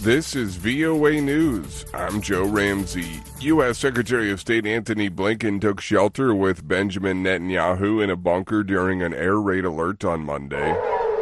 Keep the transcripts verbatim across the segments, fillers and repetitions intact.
This is V O A News. I'm Joe Ramsey. U S. Secretary of State Antony Blinken took shelter with Benjamin Netanyahu in a bunker during an air raid alert on Monday.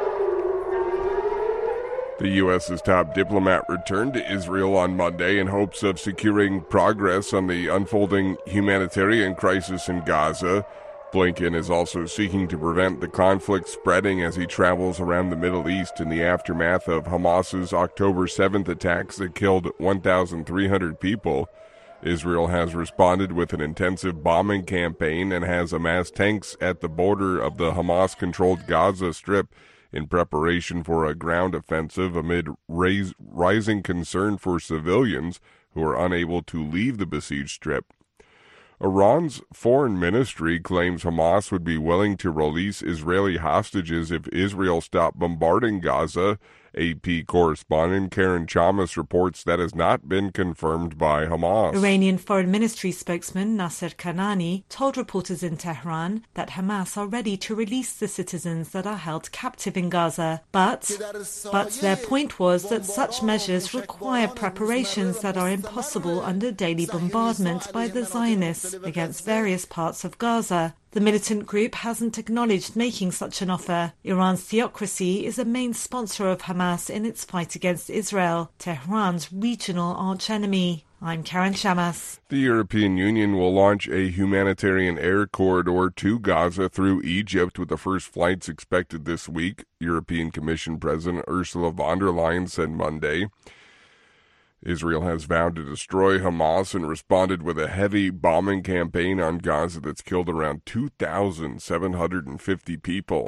The U S's top diplomat returned to Israel on Monday in hopes of securing progress on the unfolding humanitarian crisis in Gaza. Blinken is also seeking to prevent the conflict spreading as he travels around the Middle East in the aftermath of Hamas's October seventh attacks that killed one thousand three hundred people. Israel has responded with an intensive bombing campaign and has amassed tanks at the border of the Hamas-controlled Gaza Strip in preparation for a ground offensive amid raise, rising concern for civilians who are unable to leave the besieged strip. Iran's foreign ministry claims Hamas would be willing to release Israeli hostages if Israel stopped bombarding Gaza. A P correspondent Karen Chamas reports that has not been confirmed by Hamas. Iranian Foreign Ministry spokesman Nasser Kanani told reporters in Tehran that Hamas are ready to release the citizens that are held captive in Gaza. But, but their point was that such measures require preparations that are impossible under daily bombardment by the Zionists against various parts of Gaza. The militant group hasn't acknowledged making such an offer. Iran's theocracy is a main sponsor of Hamas in its fight against Israel, Tehran's regional archenemy. I'm Karen Chamas. The European Union will launch a humanitarian air corridor to Gaza through Egypt, with the first flights expected this week, European Commission President Ursula von der Leyen said Monday. Israel has vowed to destroy Hamas and responded with a heavy bombing campaign on Gaza that's killed around two thousand seven hundred fifty people.